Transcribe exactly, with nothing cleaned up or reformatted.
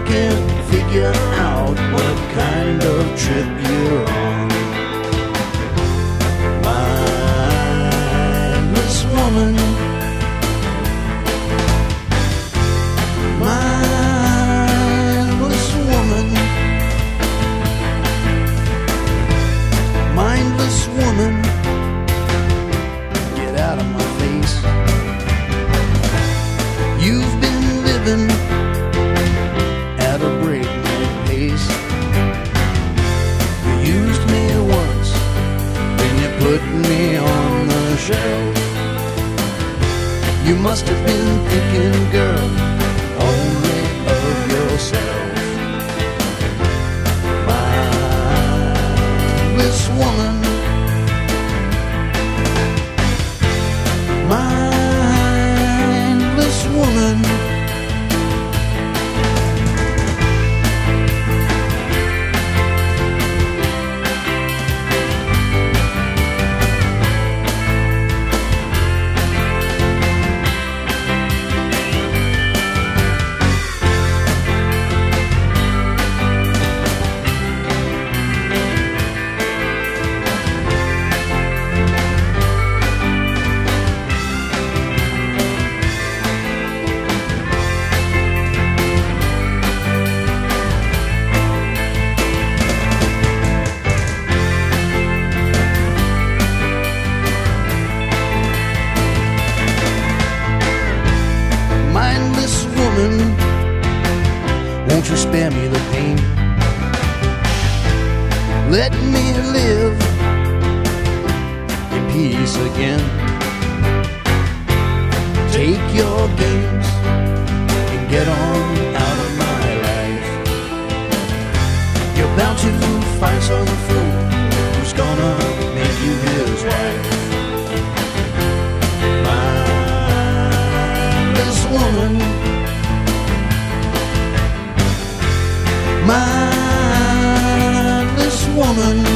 can't figure out what kind of trip you're on. Mindless woman, mindless woman, mindless woman, get out of my face. You've been living at a breakneck pace. You used me once, then you put me on the shelf. You must have been thinking, girl, only of yourself. Mindless woman, mindless woman. Won't you spare me the pain? Let me live in peace again. Take your games and get on out of my life. You're bound to find some fool who's gonna make you his wife. Mindless woman, mindless woman.